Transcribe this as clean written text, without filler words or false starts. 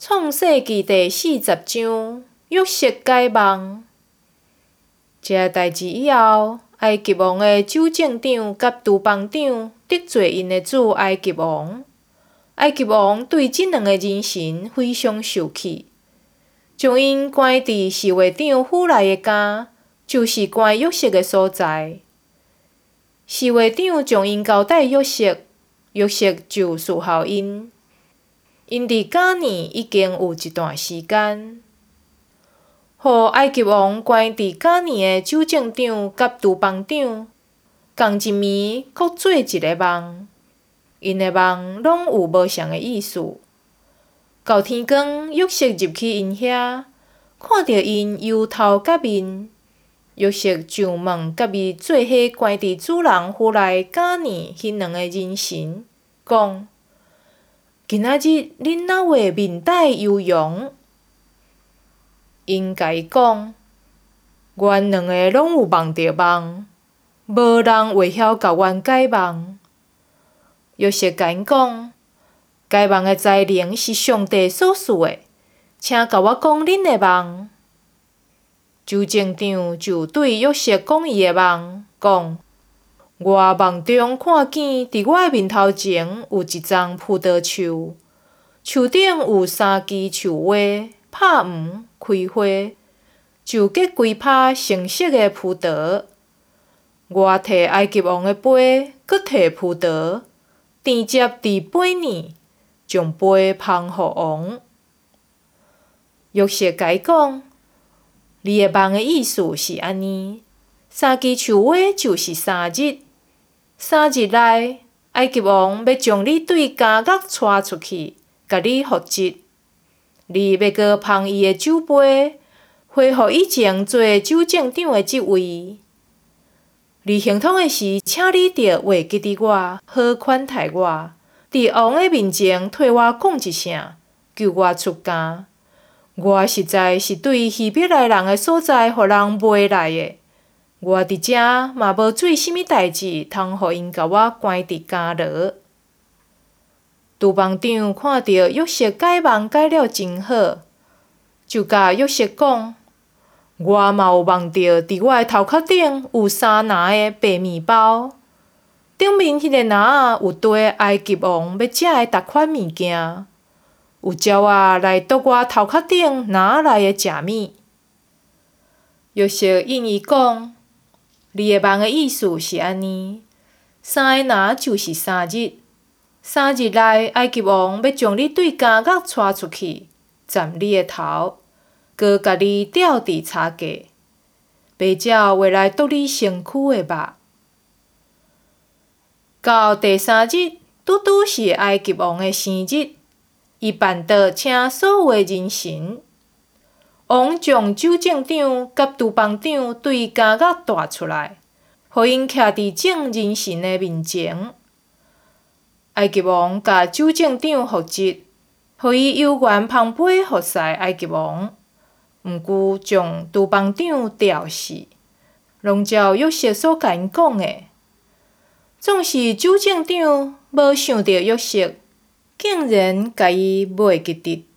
创世纪第40章，约瑟解梦。这代志以后，埃及王的州政长甲督邦长得罪因的主埃及王。埃及王对这两个人神非常生气，将因关伫侍卫长府内的家，就是关约瑟的所在。侍卫长将因交代约瑟，约瑟就侍候因。因伫家里已经有一段时间，互埃及王关伫家里的州政长甲督邦长，同一暝各做一个梦，因的梦拢有无相的意思。到天光，约瑟入去因遐，看到因忧头甲面，约瑟就问甲伊做伙关伫主人府内家里迄两个人神，讲：今仔日恁哪位面带忧容？因甲伊讲：阮两个拢有梦着梦，无人会晓甲阮解梦。约瑟甲因讲：解梦的才能是上帝所赐的，请甲我讲恁的梦。州政长就对约瑟讲伊的梦，讲：我梦中看见伫我的面头前有一丛葡萄树，树顶有3枝树花，拍黄开花，就结规拍成熟的葡萄。我摕埃及王的杯，搁摕葡萄，直接伫杯里，将杯捧予王。约瑟甲伊讲：你的梦的意思是安尼，3枝树花就是3日，3日内，埃及王要将你对监狱带出去，甲你复职。你要搁捧伊的酒杯，恢复以前做州政长的职位。你行通的时，请你着话记伫我，好款待我，伫王的面前替我讲一声，救我出监。我实在是对希伯来人的所在，互人卖来的。我伫遮嘛无做啥物代志，通互因甲我关伫监牢。督邦长看到约瑟解梦解了真好，就甲约瑟讲：我嘛有梦到伫我的头壳顶有3篮的白面包，顶面迄个篮有堆埃及王要食的逐款物件，有鸟仔来啄我头壳顶篮内的食物。约瑟应伊讲：你的梦的意思是安尼，3个篮就是3日，3日内埃及王要将你对监狱带出去，斩你的头，搁甲你吊伫叉架，白鸟会来啄你身躯的肉。到第3日，拄拄是埃及王的生日，伊办桌请所有的人神。王将州政长甲督邦长对监狱带出来，互因徛伫众人神的面前。埃及王甲州政长复职，互伊悠原捧杯服侍埃及王，毋过将督邦长吊死，拢照约瑟所甲因讲的。总是州政长无想到约瑟竟然甲伊卖记得。